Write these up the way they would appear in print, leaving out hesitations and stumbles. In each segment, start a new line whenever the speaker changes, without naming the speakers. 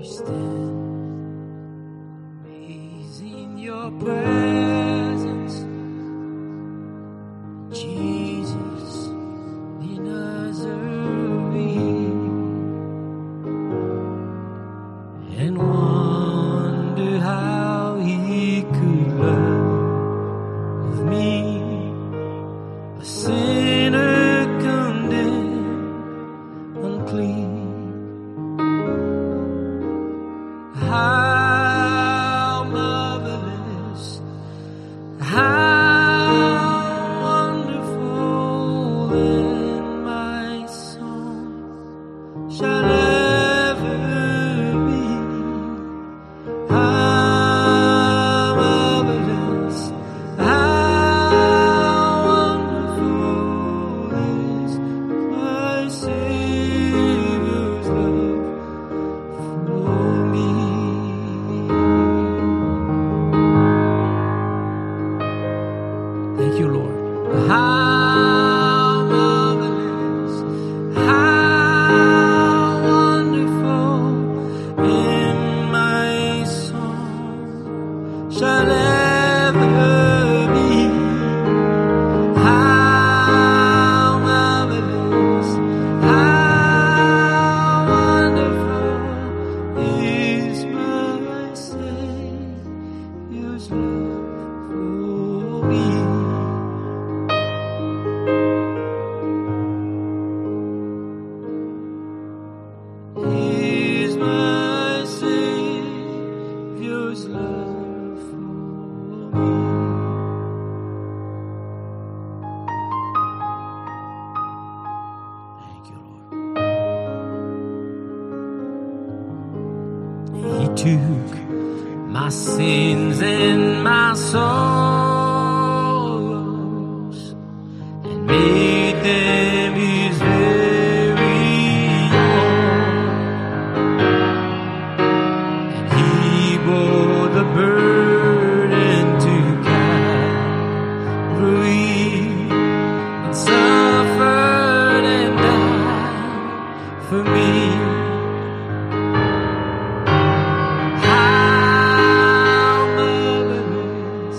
stand. He's in your presence, Jesus, the Nazarene, and wondered how he could love me, a sinner condemned, unclean. How marvelous, how wonderful, and my song shall ever be. How marvelous, how wonderful is my Savior's love for me. Thank you, Lord. How marvelous, how wonderful, in my song shall ever be. How marvelous, how wonderful is my Savior's love for me. Is my Savior's love for me. Thank you, Lord. He took my sins and my sorrows and made them his very own. And he bore the burden to Calvary and suffered and died for me. How marvelous,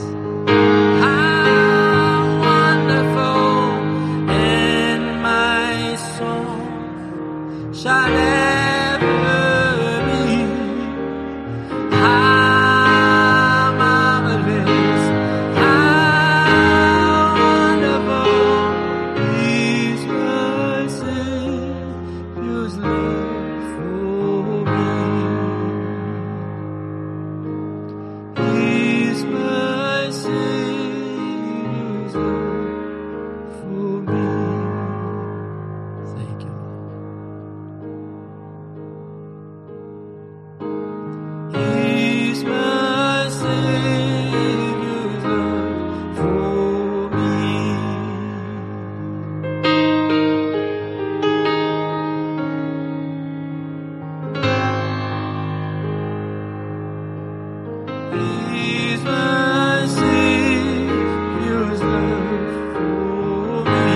how wonderful, and my song shall ever be. How marvelous, how wonderful is my Savior's love for me. Is my Savior's love for me. Thank you. Is my Savior's love for me. Is my Savior's love for me.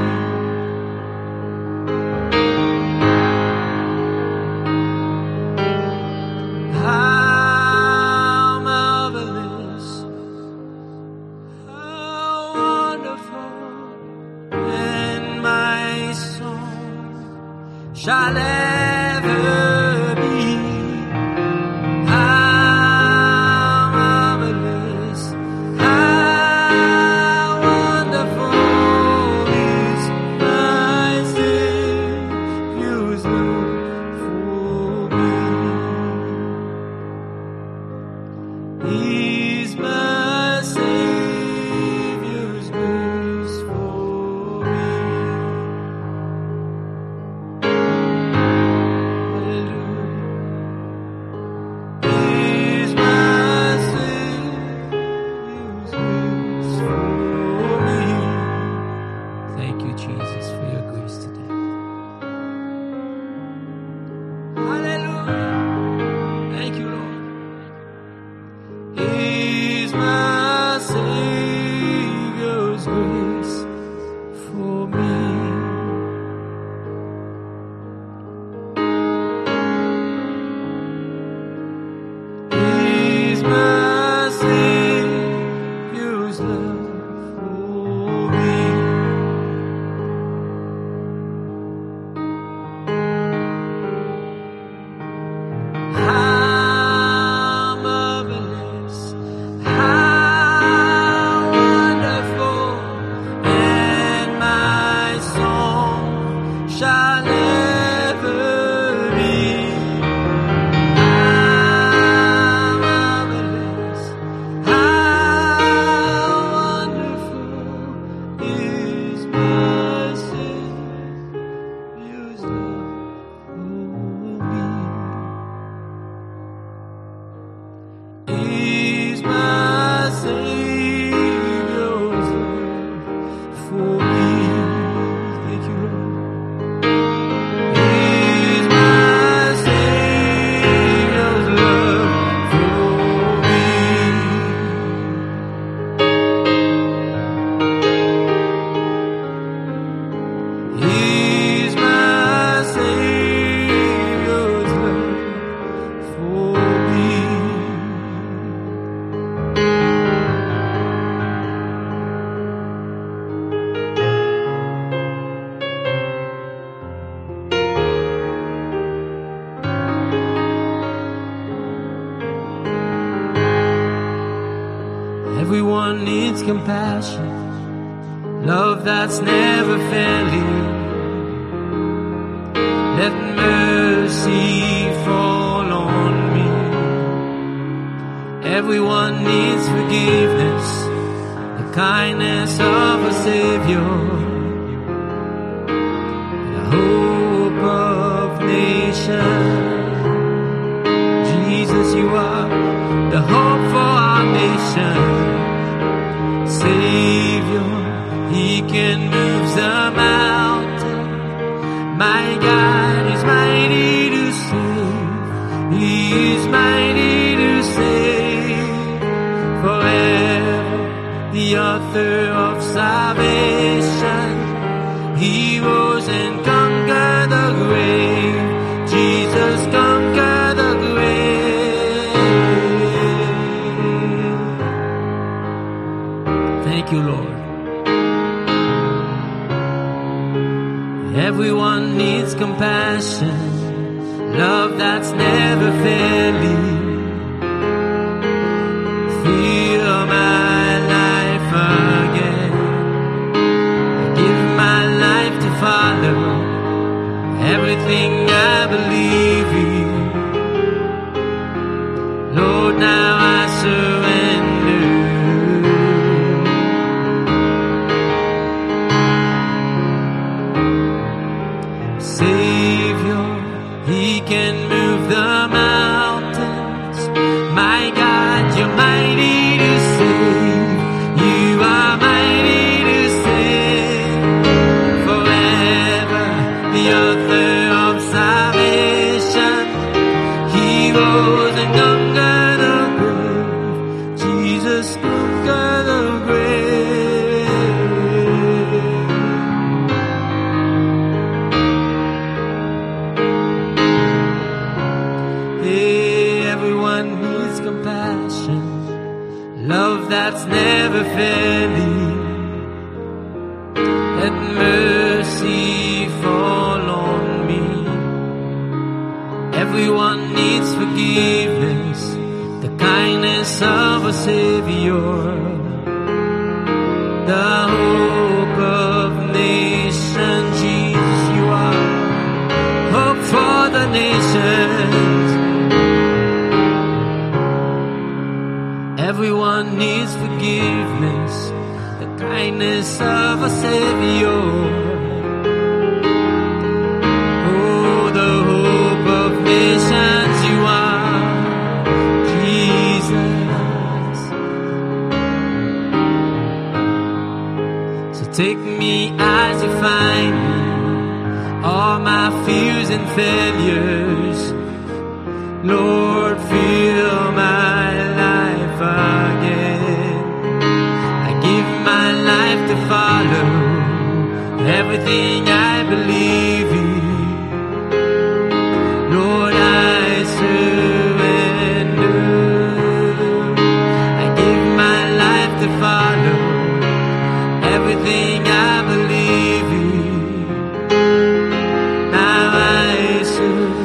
How marvelous, how wonderful, and my song shall ever be. How marvelous, how wonderful is my Savior's love for me. Is my Savior's grace for me. Everyone needs compassion, love that's never failing. Let mercy fall on me. Everyone needs forgiveness, the kindness of a Savior, the hope of nations. Jesus, you are the hope for our nation. Savior, He can move the mountain. My God is mighty to save. He is mighty to save. Forever the author of salvation. He rose and conquered the grave. Jesus conquered the grave. Thank you, Lord. Everyone needs compassion, love that's never failing. Feel my life again. I give my life to follow everything I believe in. Lord, now I surrender. Savior, He can move the mountains. My God, you're mighty to save. You are mighty to save. Forever the author of salvation. He rose and conquered the grave. Jesus conquered the grave. Everyone needs compassion, love that's never failing. Let mercy fall on me. Everyone needs forgiveness, the kindness of a Savior, the hope of nations. Jesus, you are hope for the nations. Everyone needs forgiveness, the kindness of a Savior. Oh, the hope of nations, you are Jesus. So take me as you find me, all my fears and failures. Lord, fill my life again. I give my life to follow everything I believe in. Lord, I surrender. I give my life to follow everything I believe in. Now I surrender.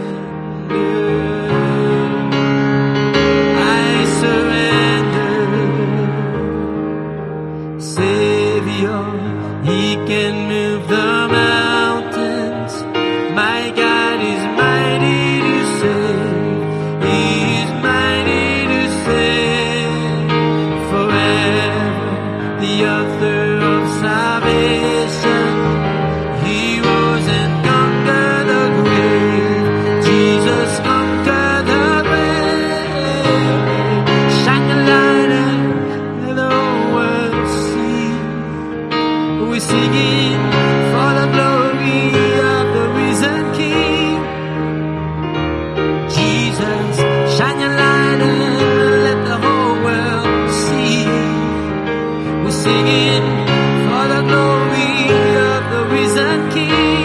He can move the mountains. My God is mighty to save. He is mighty to save. Forever the author of salvation. He rose and conquered the grave. Jesus conquered the grave. Shine your light and let the whole world see. We're singing for the glory of the risen King. Jesus, shine your light and let the whole world see. We're singing for the glory of the risen King.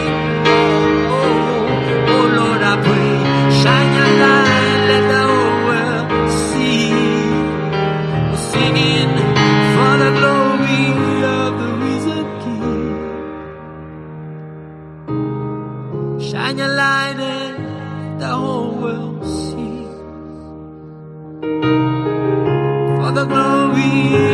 Oh, Lord, I pray, shine your light, let the whole world see. We're singing for the glory of the risen King. Shine your light and the whole world see. For the glory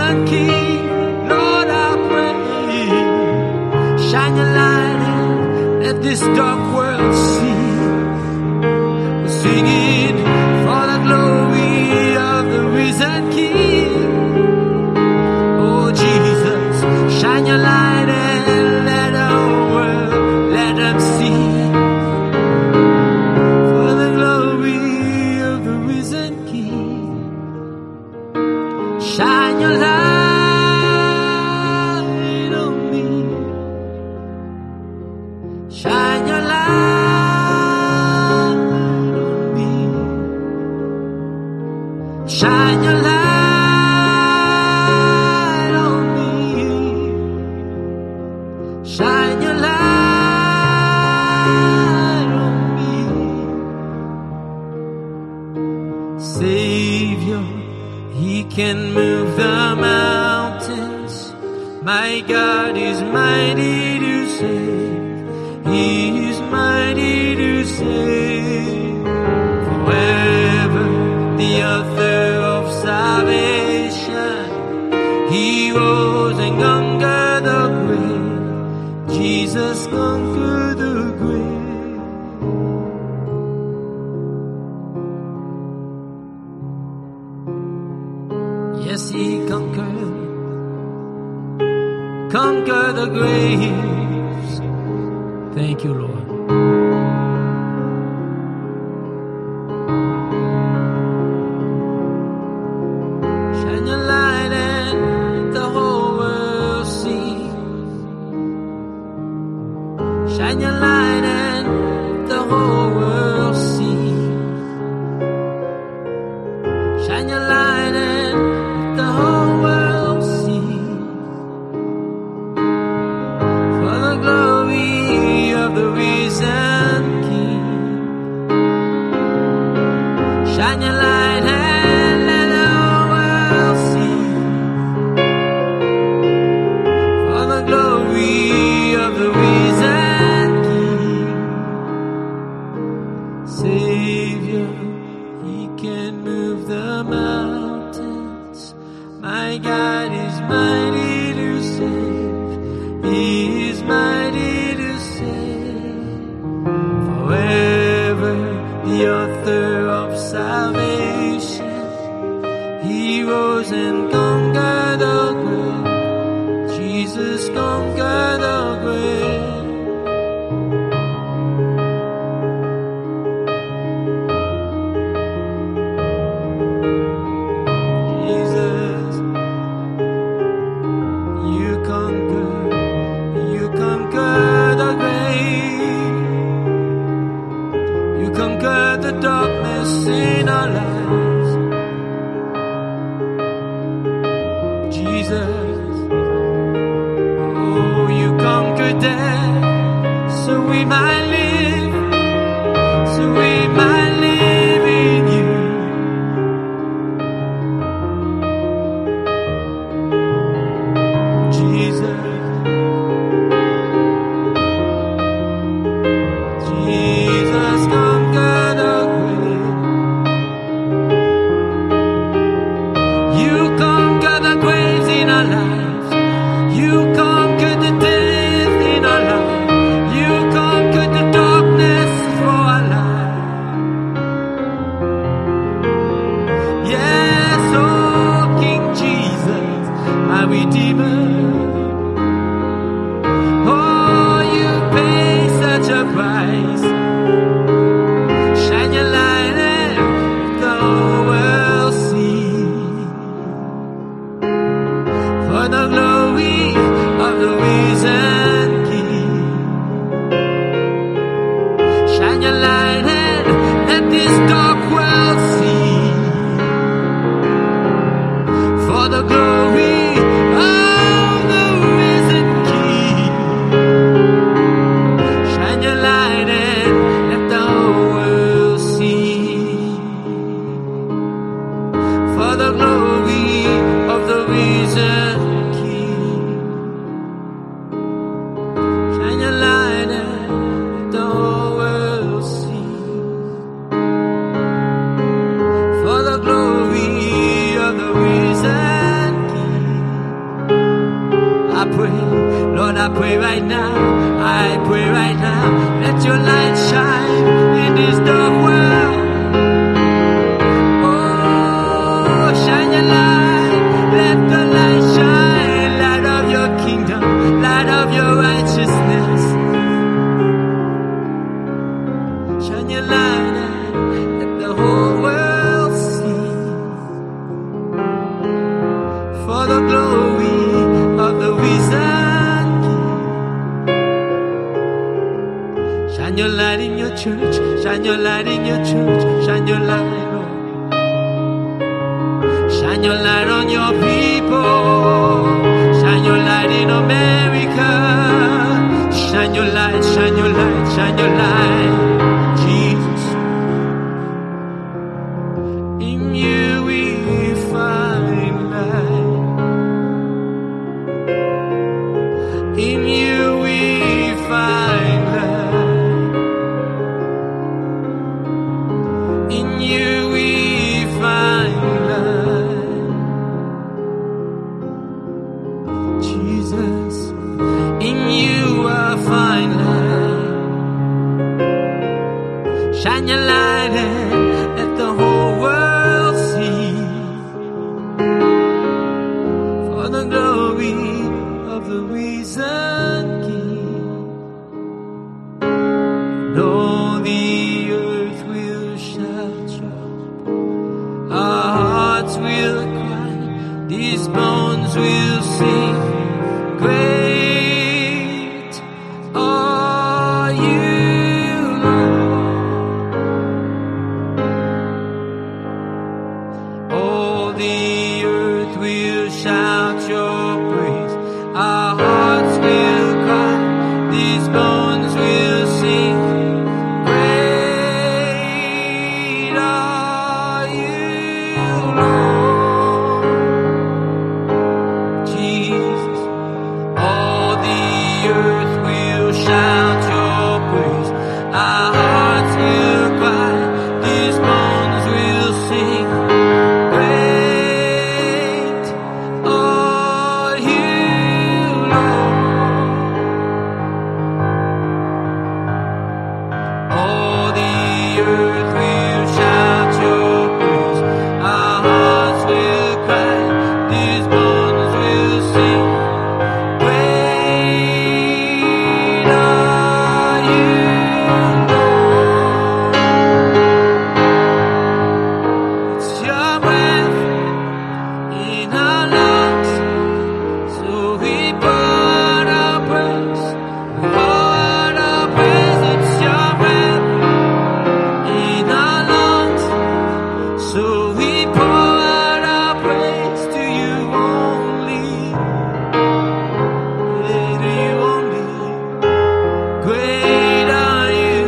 risen King. Lord, I pray, shine your light and let this dark world see. We're singing for the glory of the risen King. Oh Jesus, shine your light and let our world, let them see. For the glory of the risen King, shine your light on me. Shine your light on me. Shine your light on me. Shine your light on me. Savior, He can move the mountains. My God is mighty to save. He is mighty to save. Forever the author of salvation. He rose and conquered the grave. Jesus conquered the grave. Yes, He conquered the graves. Thank you, Lord. Shine your light and the whole world see. Shine your light and the whole world see. Shine your light and the whole world see. For the glory of the risen King. Shine your light and let the whole world see. For the glory of the risen King. Savior, He can move the mountains. My God is mighty to save. He is mighty to save. Forever the author of salvation. He rose and conquered the grave. Jesus conquered the grave. Jesus, you conquered the grave. You conquered the darkness in our lives. Jesus, oh, you conquered death, so we might live, so we might live in you. Jesus, Jesus conquered the grave. I pray right now, I pray right now, let your light shine in this dark world. Oh, shine your light, let the light shine, light of your kingdom, light of your righteousness. Shine your light and let the whole world see, for the glory of the risen King. Shine your light in your church, shine your light in your church, shine your light, Lord. Shine your light on your people, shine your light in America. Shine your light, shine your light, shine your light, Jesus. In you we find light. In you we find light. In you we find light. Jesus, in you I find light. Shine your light and let the whole world see, for the glory of the risen King. And all the earth will shout your, our hearts will cry, these bones will sing, great are you, Lord. All the earth will shout your praise, our hearts will cry, these bones will sing, great are you, Lord. Jesus, all the earth will shout your praise, our hearts will cry, these bones will sing, great are you, Lord. All the earth will shout your praise, our hearts will cry, these bones will sing, great are you, Lord. It's your breath in our lungs, so we pour our praise, we pour our praise. It's your breath in our lungs, so we pour our praise to you only, yeah, to you only. Great are you,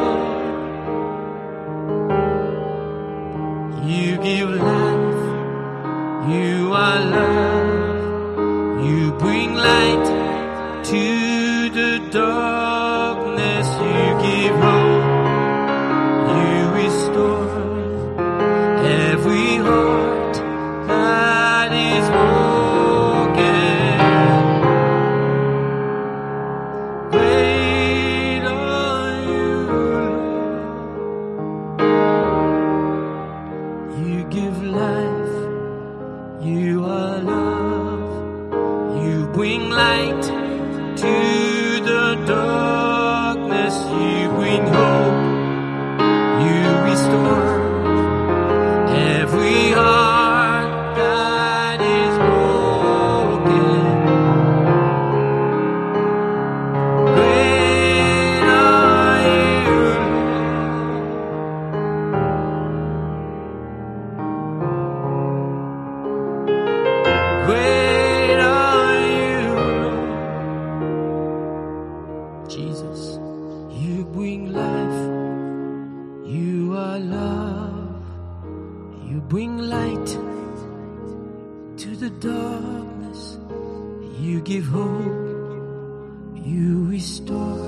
Lord. You give life, you are love, you bring light to the darkness, you give hope, you restore every heart that is broken. Great are you, Lord. You give life, you are love, you bring light to the darkness, you bring hope, you restore every heart that is broken. Great are you, Lord. Great are you, Lord. Jesus, you bring life, you are love, you bring light to the darkness, you give hope, you restore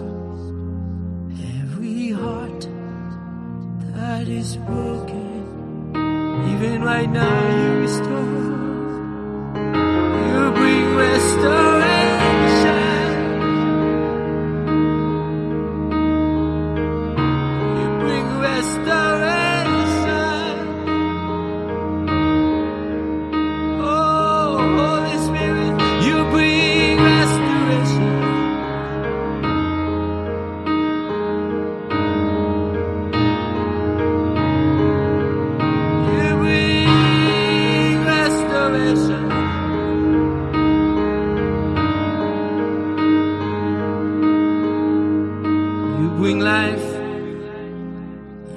every heart that is broken. Even right now you restore, you bring restoration.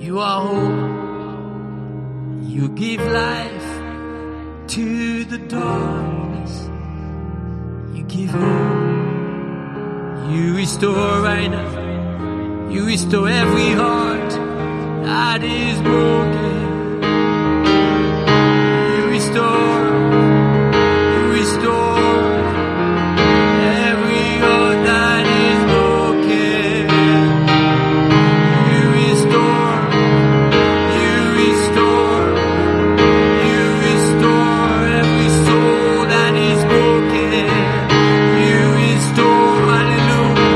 You are hope. You give life to the darkness. You give hope. You restore right now. You restore every heart that is broken. You restore every heart that is broken. You restore every soul that is broken. You restore, hallelujah.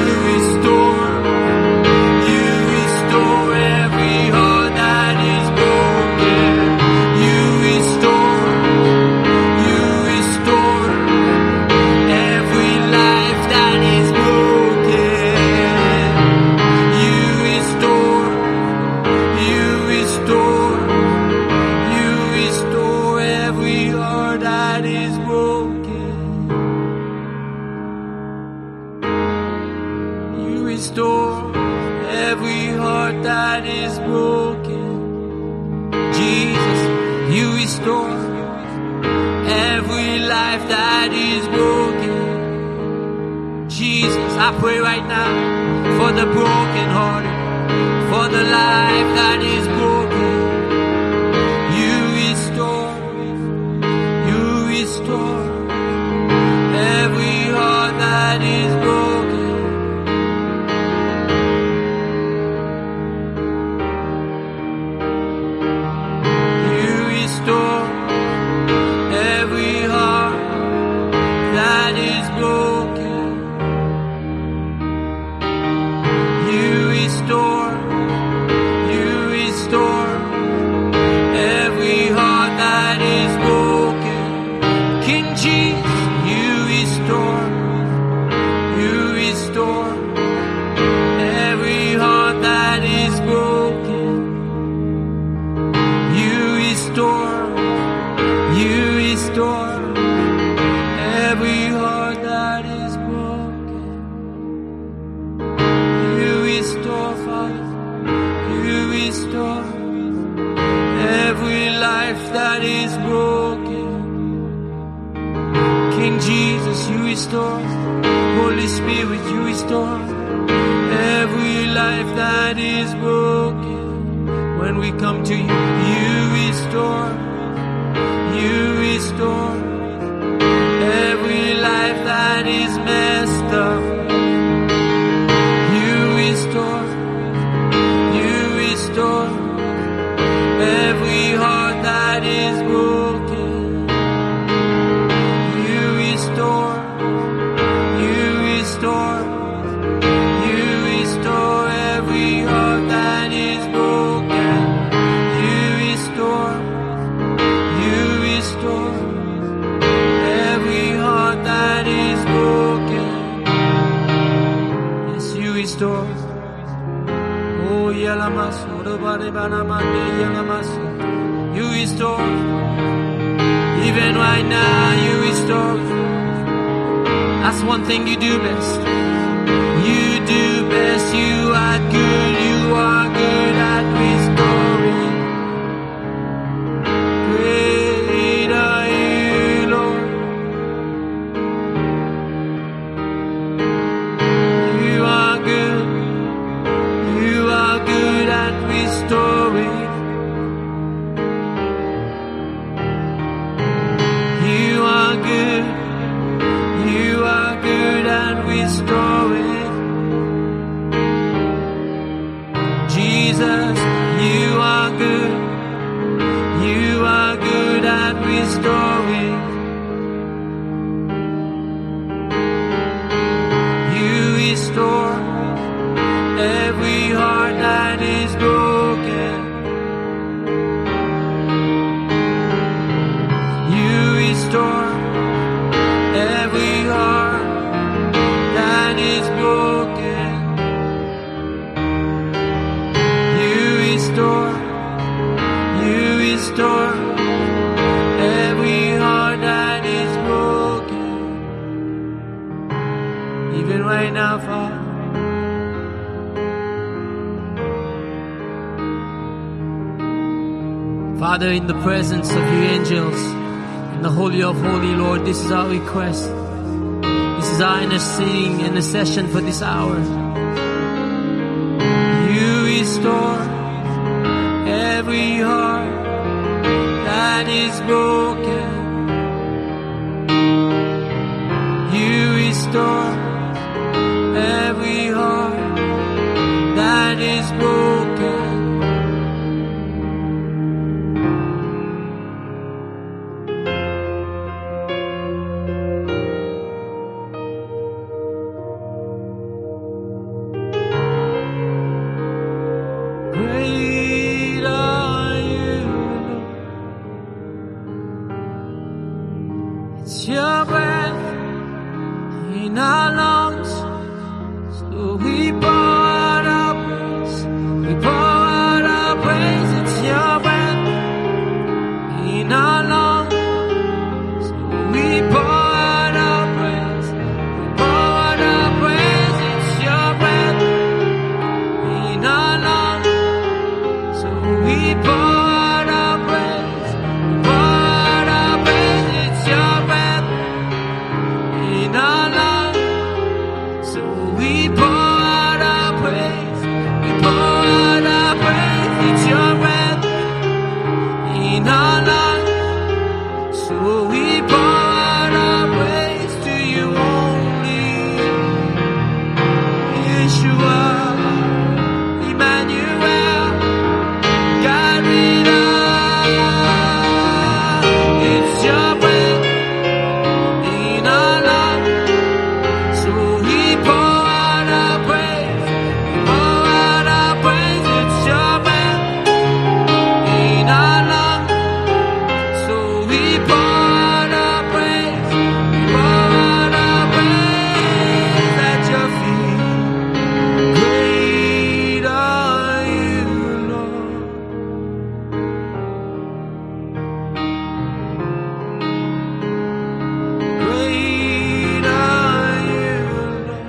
You restore every heart that is broken. You restore every life that is broken. You restore every heart that is broken. You restore every heart that is broken. Jesus, you restore every life that is broken. Jesus, I pray right now for the broken hearted, for the life that is broken. You restore every heart that is broken. You restore every heart that is broken. You restore every heart that is broken. King Jesus, you restore every heart that is broken. You restore every heart that is broken. You restore, Father. You restore every life that is broken. King Jesus, you restore. Holy Spirit, you restore every life that is broken. When we come to you, you restore every life that is messed up. You restore every heart that is broken. You restore every heart that is broken. You restore every heart that is broken. Yes, you restore. Oh, Yalamasu, you restore. Even right now, you restore. That's one thing you do best. You do best. You are good. You are good at restoring. Great are you, Lord. You are good. You are good at restoring. You are good. You are good at restoring. Jesus, you are good. You are good at restoring. You restore every heart that is broken. You restore every heart that is broken. You restore every heart that is broken. Even right now, Father. Father, in the presence of you angels, in the Holy of Holy, Lord, this is our request. This is our intercession for this hour. You restore every heart that is broken. You restore every heart that is broken. Great are you, Lord. It's your breath in our lungs, so we pour out our praise. We pour out our praise. It's your breath in our lungs, so we pour out our praise. We pour out our praise. It's your breath in our lungs, so we pour out our praise. We pour out our praise. It's your breath in our lungs, so we pour out our praise. We pour out our praise. It's your breath in our lungs, so we pour out our praise to you only. Yeshua, Emmanuel, God with us. It's your breath in our lungs, so we pour out our praise. We pour out our praise. It's your breath in our lungs, so we pour out our praise. We pour out our praise at your feet. Great are you, Lord. Great are you, Lord.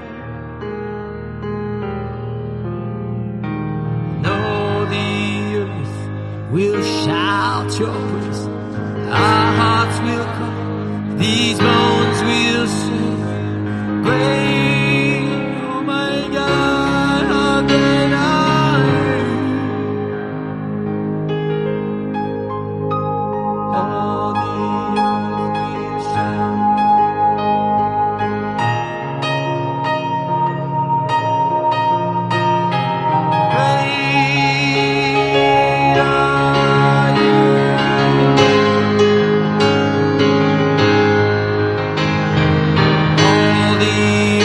And all the earth will shout your praise. Our hearts will cry. These bones will sing. Great, oh my God, how great are you. All the earth will shout. Great are you. All the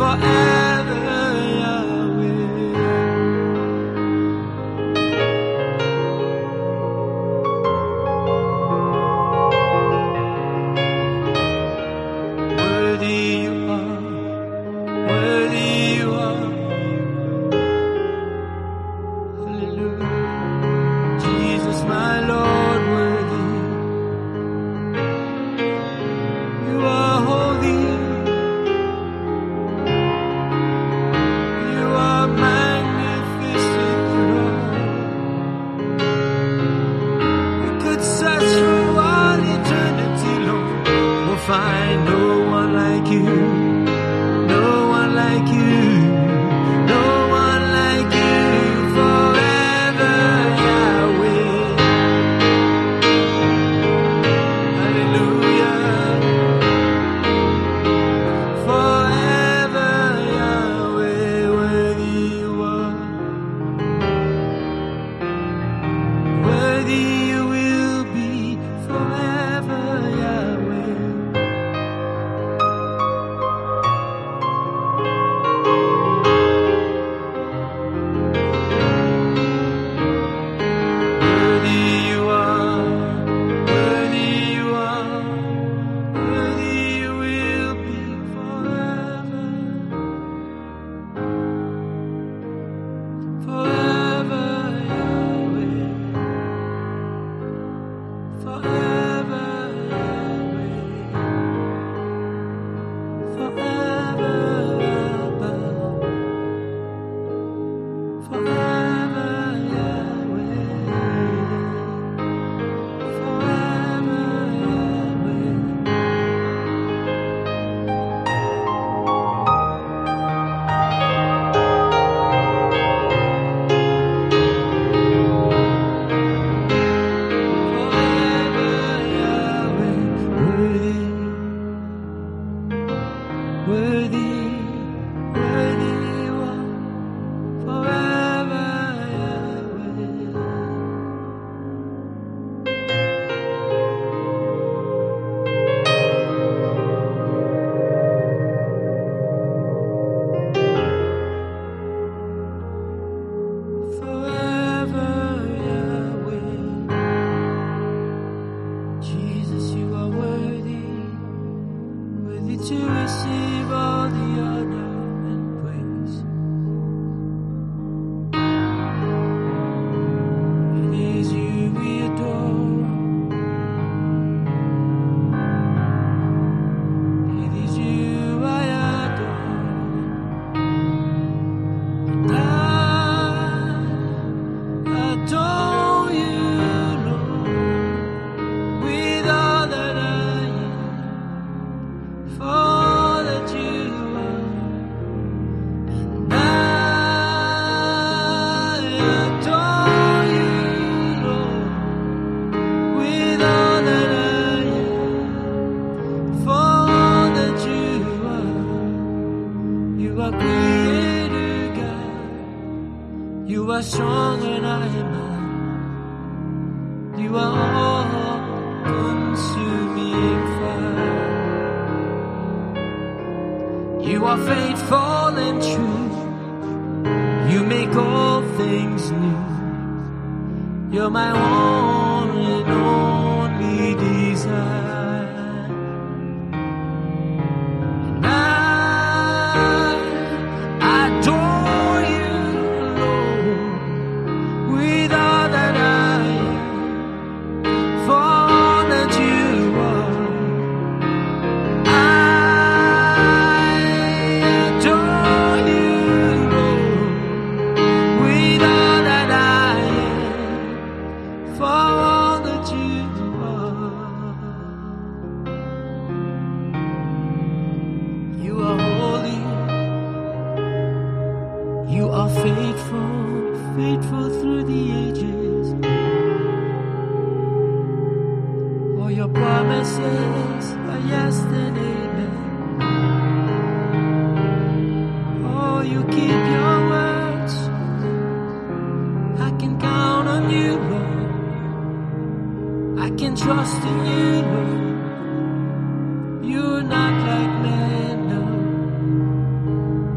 forever, Yahweh. Worthy you are, worthy you are. Hallelujah. Jesus, my Lord, worthy. You are holy. You are magnificent, Lord. We could search through all eternity, Lord. We'll find no one like you. No one like you. No one like you. Forever, Yahweh. Hallelujah. Forever, Yahweh. Worthy you are. Worthy you will be. Forever, Yahweh. Worthy you are, worthy you are, worthy you will be forever, forever, Yahweh, forever, Yahweh, forever, Abba, forever, Yahweh. Forever, Yahweh. Forever, Yahweh. Worthy, worthy you are. Forever, Yahweh. Forever, Yahweh. Jesus, you are worthy, worthy to receive all the honor and praise. It is you we adore. It is you I adore. And I adore you, Lord, with all that I am, for all that you are. And I adore you, Lord, with all that I am, for all that you are. You are creator, God. You are strong when I am not. You are all consuming fire. You are faithful and true. You make all things new. You're my one and only desire. And I adore you, Lord, with all that I am, for all that you are. I adore you, Lord, with all that I am, for all that you are. You are holy. You are faithful, faithful through the ages. For your promises are yes and amen. Oh, you keep your words. I can count on you, Lord. I can trust in you, Lord. You're not like man, no.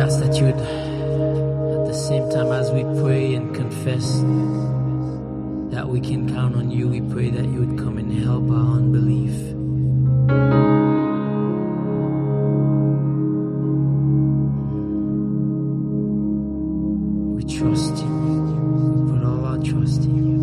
ask that you would, at the same time as we pray and confess that we can count on you, we pray that you would come and help our unbelief. We trust you. We put all our trust in you,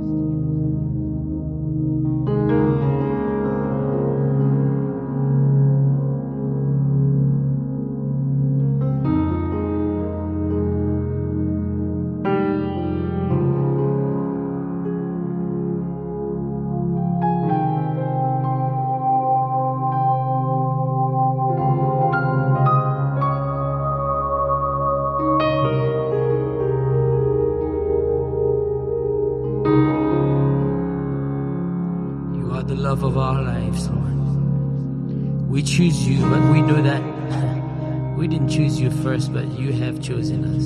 of our lives, Lord. We choose you, but we know that we didn't choose you first, but you have chosen us.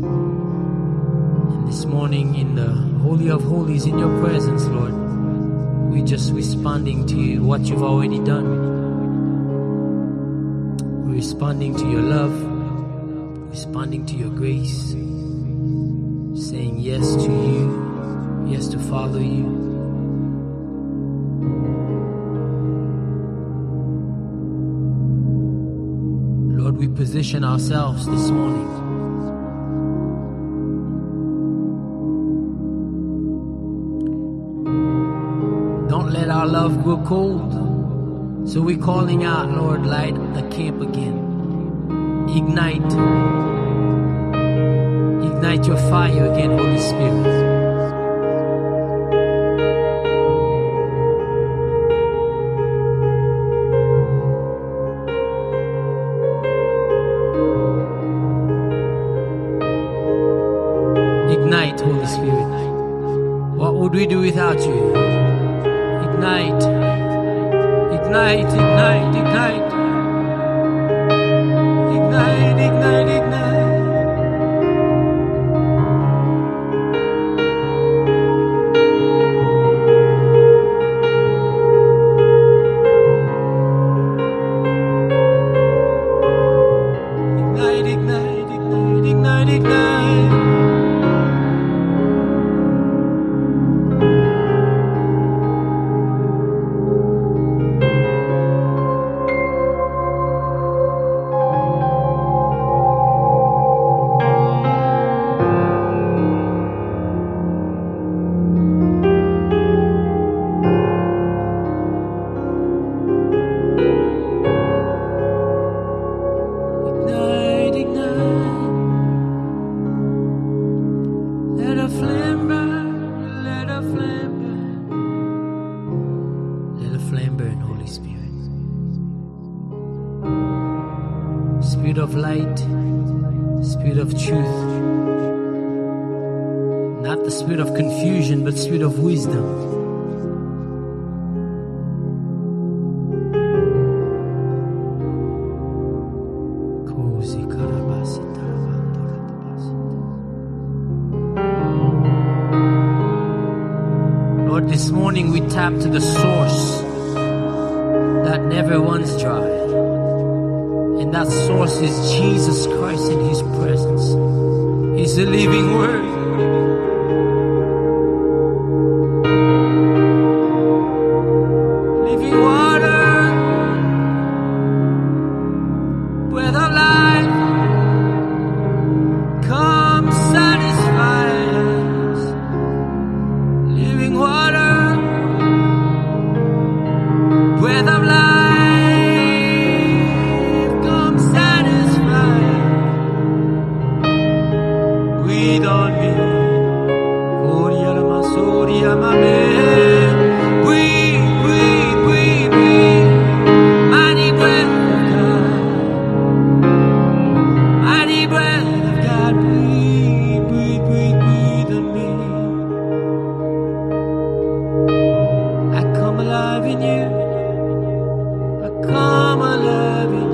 And this morning in the Holy of Holies, in your presence, Lord, we're just responding to what you've already done. We're responding to your love, responding to your grace, saying yes to you, yes to follow you. We position ourselves this morning. Don't let our love grow cold. So we're calling out, Lord, light the camp again. Ignite your fire again, Holy Spirit. Ignite, Holy Spirit. What would we do without you? Ignite. Ignite, ignite, ignite. Ignite, ignite, ignite. Ignite, ignite, ignite, ignite, ignite. Spirit of light, Spirit of truth, not the spirit of confusion, but spirit of wisdom. Lord, this morning we tap to the source that never runs dry. And that source is Jesus Christ in His presence. He's a living Word. Living water, breath of life, come satisfy us. Living water, breath of life. Breathe on me, breathe, breathe, breathe, breathe, mighty breath of God, mighty breath of God, breathe, breathe, breathe, breathe on me. I come alive in you, I come alive in you.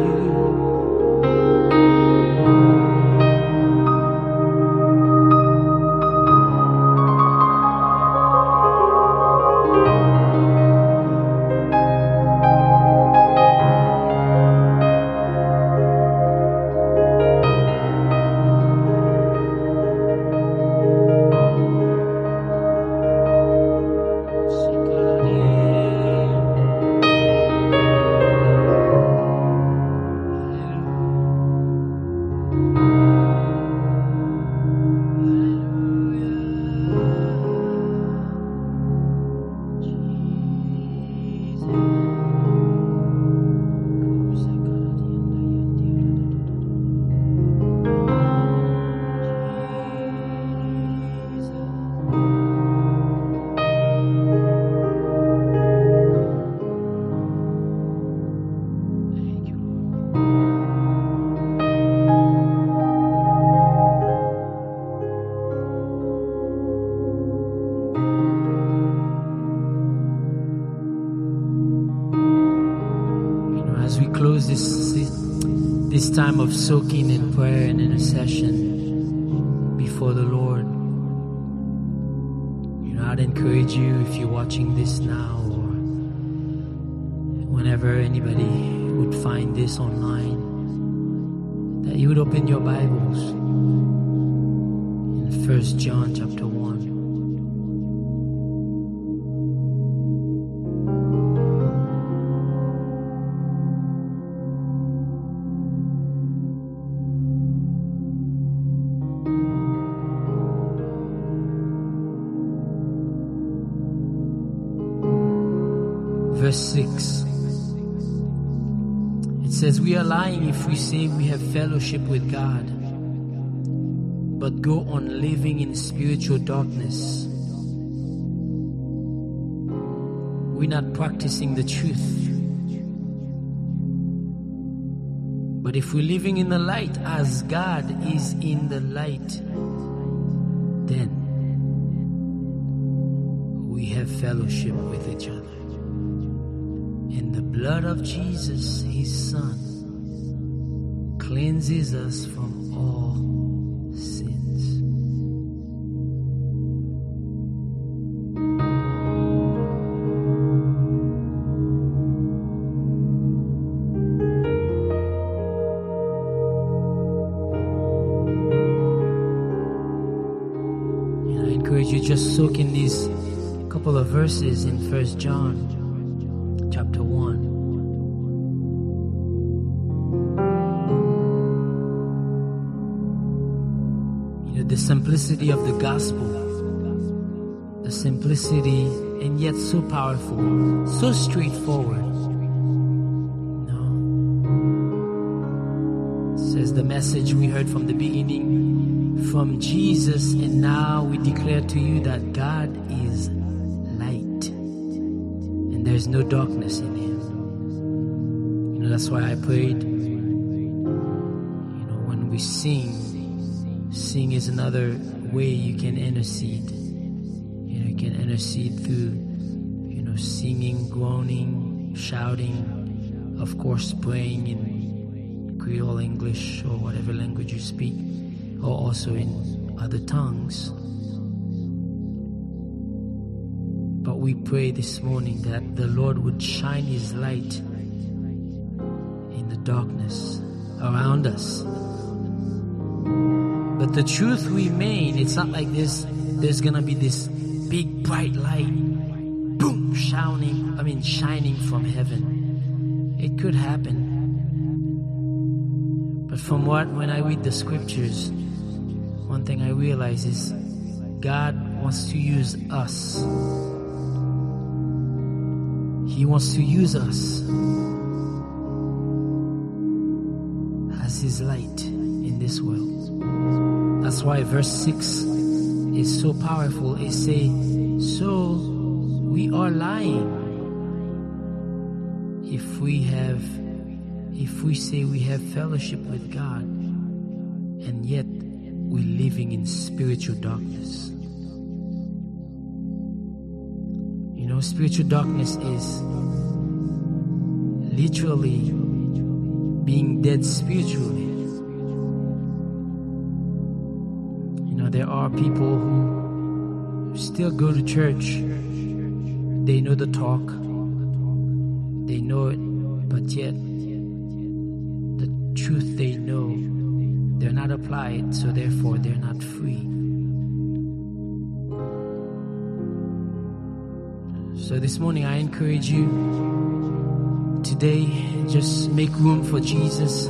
close this time of soaking in prayer and intercession before the Lord, I'd encourage you, if you're watching this now or whenever anybody would find this online, that you would open your Bibles in 1 John chapter 1. Verse 6, it says, "We are lying if we say we have fellowship with God, but go on living in spiritual darkness. We're not practicing the truth. But if we're living in the light as God is in the light, then we have fellowship with each other. And the blood of Jesus, His Son, cleanses us from all sins." And I encourage you, just soak in these couple of verses in 1 John chapter 1. The simplicity of the gospel, the simplicity and yet so powerful, so straightforward. It says the message we heard from the beginning from Jesus, and now we declare to you that God is light and there's no darkness in Him. That's why I prayed, when we sing is another way you can intercede. You can intercede through, singing, groaning, shouting, of course praying in Creole English or whatever language you speak, or also in other tongues. But we pray this morning that the Lord would shine His light in the darkness around us. But the truth remains. It's not like there's gonna be this big bright light, boom, shining from heaven. It could happen. But when I read the scriptures, one thing I realize is God wants to use us. He wants to use us as His light in this world. That's why verse 6 is so powerful. It says, "So we are lying if we say we have fellowship with God, and yet we're living in spiritual darkness." Spiritual darkness is literally being dead spiritually. There are people who still go to church. They know the talk. They know it, but yet the truth they know, they're not applied, so therefore they're not free. So this morning I encourage you today, just make room for Jesus.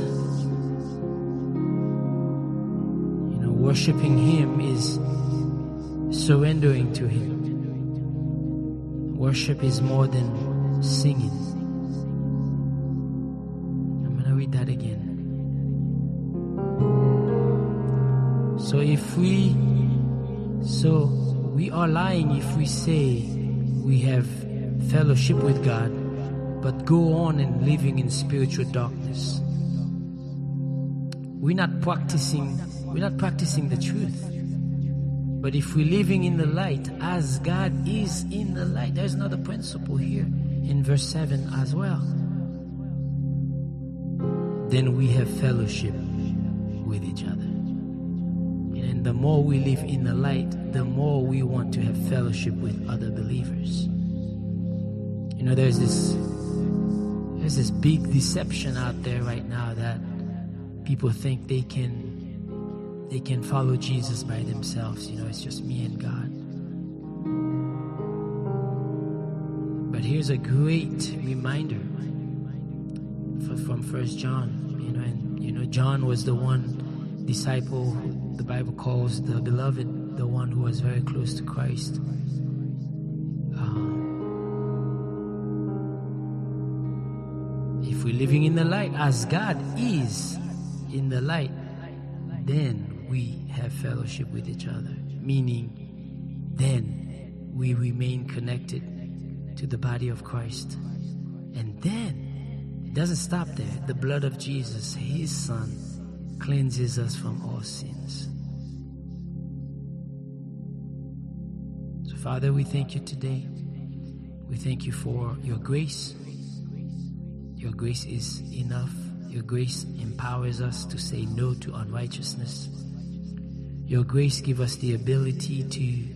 Worshiping Him is surrendering to Him. Worship is more than singing. I'm going to read that again. So we are lying if we say we have fellowship with God, but go on and living in spiritual darkness. We're not practicing the truth. But if we're living in the light as God is in the light, there's another principle here in verse 7 as well. then we have fellowship with each other. And the more we live in the light, the more we want to have fellowship with other believers. You know, there's this big deception out there right now that people think they can follow Jesus by themselves. You know, it's just me and God. But here's a great reminder from 1 John. You know, and you know, John was the one disciple who the Bible calls the beloved, the one who was very close to Christ. If we're living in the light as God is in the light, then we have fellowship with each other. Meaning, then we remain connected to the body of Christ. And then, it doesn't stop there. The blood of Jesus, His Son, cleanses us from all sins. So, Father, we thank you today. We thank you for your grace. Your grace is enough. Your grace empowers us to say no to unrighteousness. Your grace gives us the ability to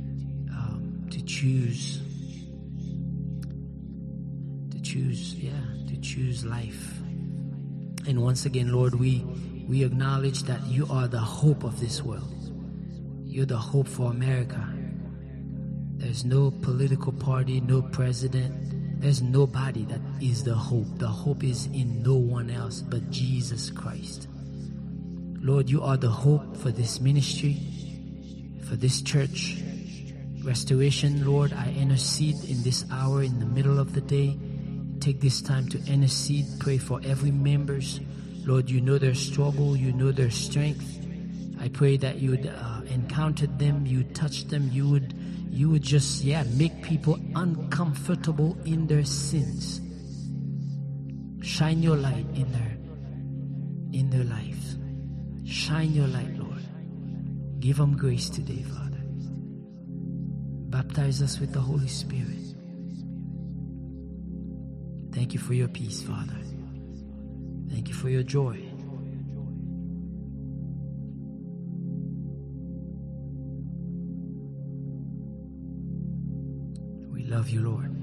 choose life. And once again, Lord, we acknowledge that you are the hope of this world. You're the hope for America. There's no political party, no president. There's nobody that is the hope. The hope is in no one else but Jesus Christ. Lord, you are the hope for this ministry, for this church. Restoration, Lord, I intercede in this hour, in the middle of the day. Take this time to intercede, pray for every members. Lord, you know their struggle, you know their strength. I pray that you would encounter them, you would touch them, you would just, make people uncomfortable in their sins. Shine your light in their life. Shine your light, Lord. Give them grace today, Father. Baptize us with the Holy Spirit. Thank you for your peace, Father. Thank you for your joy. We love you, Lord.